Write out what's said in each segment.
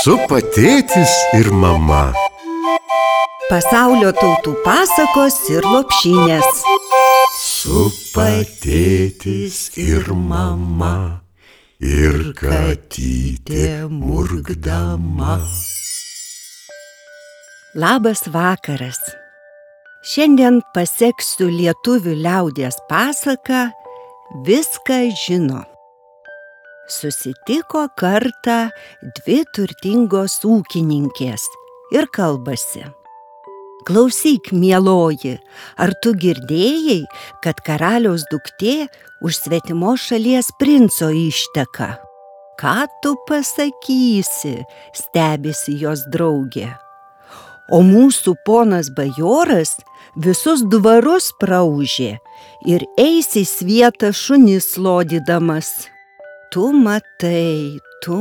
Supa tėtis ir mama. Pasaulio tautų pasakos ir lopšinės. Supa tėtis ir mama, ir katytė murkdama. Labas vakaras. Šiandien paseksiu lietuvių liaudies pasaką Viską žino. Susitiko kartą dvi turtingos ūkininkės ir kalbasi. Klausyk, mieloji, ar tu girdėjai, kad karaliaus duktė už svetimos šalies princo išteka? Ką tu pasakysi, stebisi jos draugė. O mūsų ponas bajoras visus dvarus praūžė ir eis į svietą šunis lodydamas. Tu matai.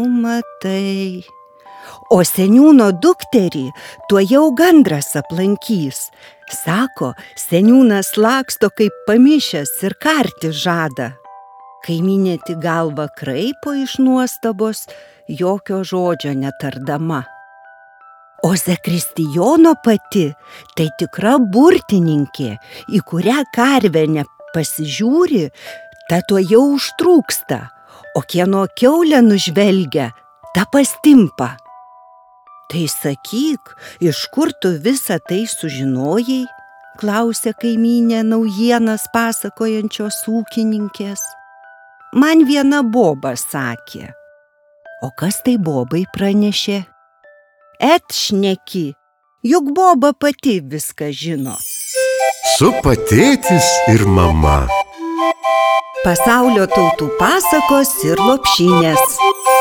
O seniūno dukterį tuojau gandras aplankys. Sako, seniūnas laksto kaip pamišęs ir karti žada. Kaimynė tik galvą kraipo iš nuostabos, jokio žodžio netardama. O Zakristijono pati tai tikra burtininkė, į kurią karvę nepasižiūri, ta tuojau užtrūksta, o kieno kiaulę nužvelgia, ta pastimpa. Tai sakyk, iš kur tu visą tai sužinojai? Klausė kaimynė naujienas pasakojančios ūkininkės. Man viena boba sakė. O kas tai bobai pranešė? Et šneki, juk boba pati viską žino. Supa tėtis ir mama. Pasaulio tautų pasakos ir lopšinės.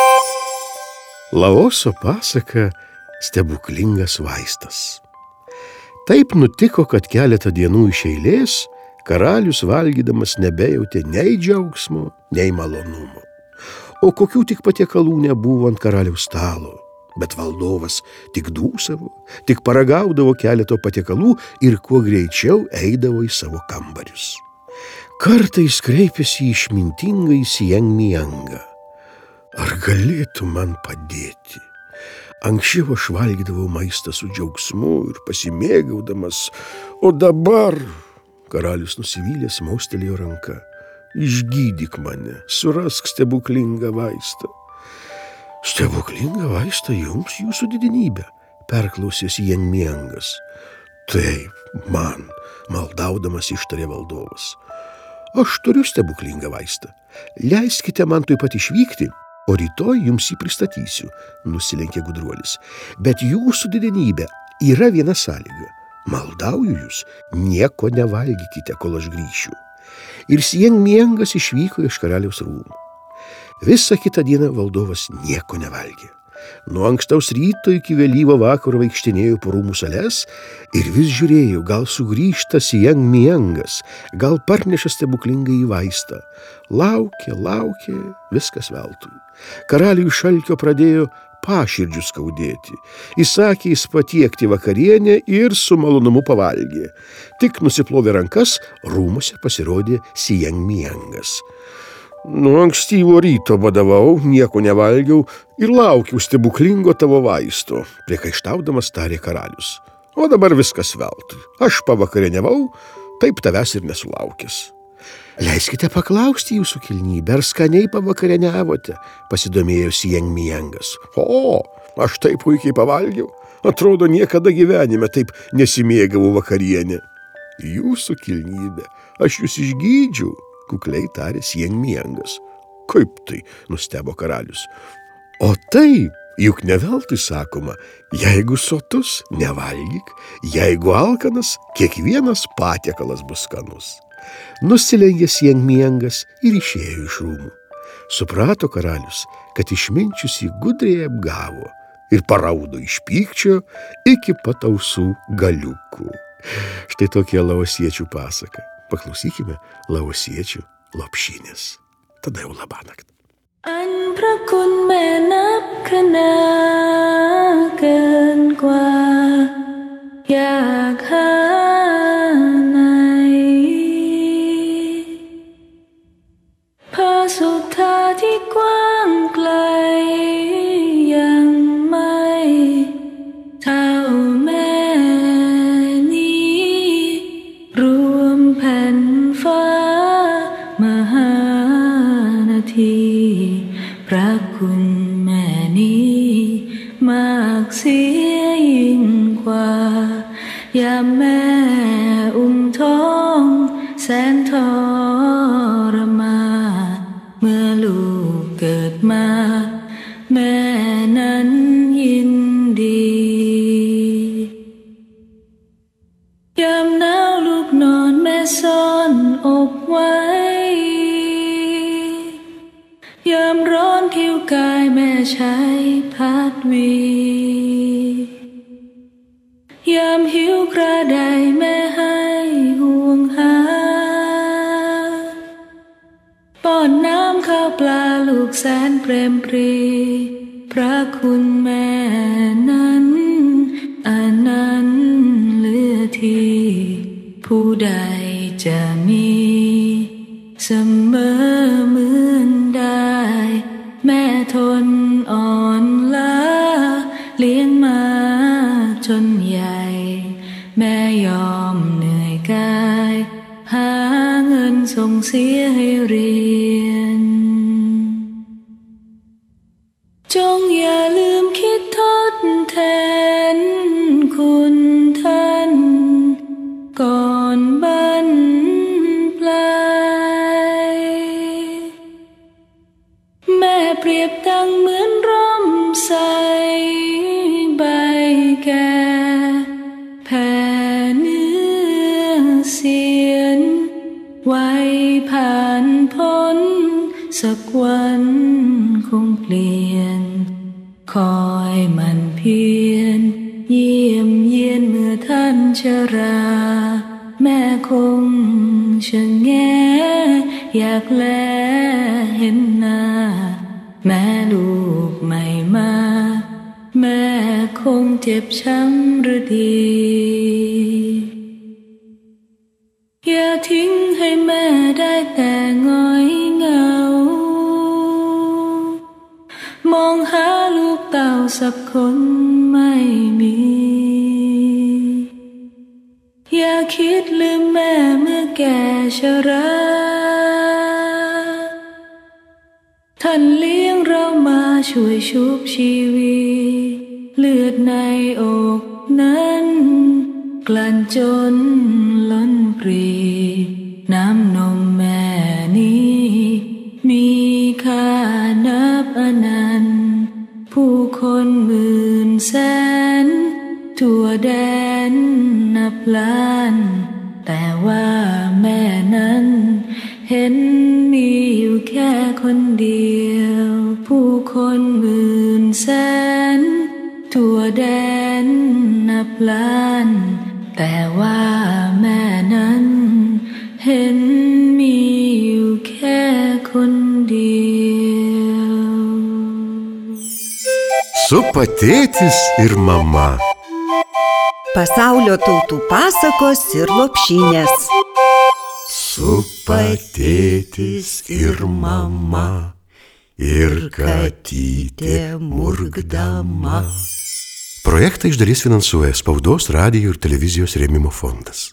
Laoso pasaka stebuklingas vaistas. Taip nutiko, kad keletą dienų iš eilės karalius valgydamas nebejautė nei džiaugsmo, nei malonumo. O kokių tik patiekalų nebuvo ant karaliaus stalo. Bet valdovas tik dūsavo, tik paragaudavo keleto patiekalų ir kuo greičiau eidavo į savo kambarius. Kartais kreipėsi išmintingai Siengmiangą. Ar galėtų man padėti? Anksčiau aš valgydavau maistą su džiaugsmu ir pasimėgaudamas, o dabar... Karalius nusivylęs maustelėjo ranka. Išgydyk mane, surask stebuklingą vaistą. Stebuklingą vaistą jums, jūsų didenybė, perklausė Siengmiangas. Taip, man, maldaudamas ištarė valdovas. Aš turiu stebuklingą vaistą. Leiskite man tuoj pat išvykti, o rytoj jums jį pristatysiu, nusilenkė gudruolis. Bet jūsų didenybė yra viena sąlyga. Maldauju jūs, nieko nevalgykite, kol aš grįšiu. Ir Siengmiangas išvyko iš karaliaus rūmų. Visą kitą dieną valdovas nieko nevalgė. Nuo ankstaus ryto iki vėlyvo vakaro vaikštinėjo po rūmų sales ir vis žiūrėjo, gal sugrįžta Siengmiangas, gal parneša stebuklingąjį vaistą. Laukė, viskas veltui. Karaliui šalkio pradėjo paširdžius skaudėti. Įsakė jis patiekti vakarienę ir su malonumu pavalgė. Tik nusiplovė rankas, rūmuose pasirodė Siengmiangas. Nuo ankstyvo ryto badavau, nieko nevalgiau ir laukiau stebuklingo tavo vaisto, priekaištaudamas tarė karalius. O dabar viskas veltui. Aš pavakarieniavau, taip tavęs ir nesulaukęs. Leiskite paklausti jūsų kilnybę, ar skaniai pavakarieniavote, pasidomėjo Siengmiangas. O, aš taip puikiai pavalgiau, atrodo niekada gyvenime taip nesimėgavau vakarienę. Jūsų kilnybė, aš jūs išgydžiau, kukliai tarė Siengmiangas. Kaip tai, nustebo karalius. O taip, juk ne veltui sakoma, jeigu sotus, nevalgyk, jeigu alkanas, kiekvienas patiekalas bus skanus. Nusilenkė Siengmiangas ir išėjo iš rūmų. Suprato karalius, kad išminčius jį gudriai apgavo ir paraudo iš pykčio iki pat ausų galiukų. Štai tokie laosiečių pasaka. Paklausykime laosiečių lopšinės. Tada jau labanakt. อันพระคุณแม่นับคะนาเกินกว่าอยากหาไหนพระสุธาที่กว้างไกลยังไม่นี้มากเสียยิ่งกว่ายามแม่อุ้มท้องแสนทรมานเมื่อลูกเกิดมาแม่นั้นยินดียามหนาวลูกนอนแม่ซ่อนอกไว้ยามร้อนผิวกายแม่ใช้พัดวียามหิวกระไดแม่ให้ห่วงหาป้อนน้ำข้าวปลาลูกแสนเปรมปรีพระคุณแม่นั้นอันนั้นเหลือที่ผู้ใดจะมีเสมอเหมือนได้แม่ทนอ่อนล้าเลี้ยงมาจนใหญ่แม่ยอมเหนื่อยกายหาเงินส่งเสียให้เรียนจงอย่าลืมคิดทดแทนคุณท่านก่อนบรรปลายแม่เปรียบดังเหมือนร่มใสใบแก่แผ่เนื้อเสียนไว้ผ่านพ้นสักวันคงเปลี่ยนคอยมันเพียรเยี่ยมเยียนเมื่อท่านชราแม่คงชะแงอยากแลเห็นหน้าแม่ลูกไม่มาแม่คงเจ็บช้ำหรือดีอย่าทิ้งให้แม่ได้แต่ง้อยเหงามองหาลูกเต่าสักคนไม่มีอย่าคิดลืมแม่เมื่อแก่ชราท่านเลี้ยงเรามาช่วยชุบชีวิตเลือดในอกนั้นกลั่นจนล้นปรีน้ำนมแม่นี้มีค่านับอนันต์ผู้คนหมื่นแสนทั่วแดนนับล้านแต่ว่าแม่นั้นเห็นมีอยู่แค่คนเดียวผู้คนหมื่นแสนทั่วแดนนับล้านแต่ว่าแม่นั้นเห็นมีอยู่แค่คนเดียว Supa tėtis ir mama. Pasaulio tautų pasakos ir lopšinės. Supa tėtis ir mama ir katytė murkdama. Projektą iš dalies finansuoja Spaudos, radijo ir televizijos rėmimo fondas.